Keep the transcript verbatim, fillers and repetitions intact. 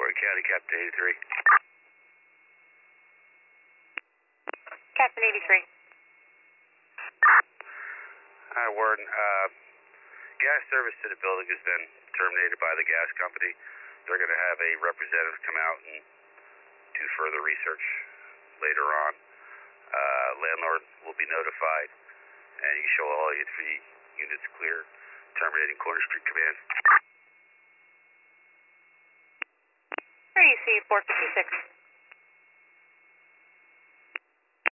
Warden County, Captain eighty-three. Captain eighty-three. Hi, Warden. Uh, gas service to the building has been terminated by the gas company. They're going to have a representative come out and do further research later on. Uh, landlord will be notified, and you show all your three units clear, terminating Corner Street Command. Where do you see four fifty-six?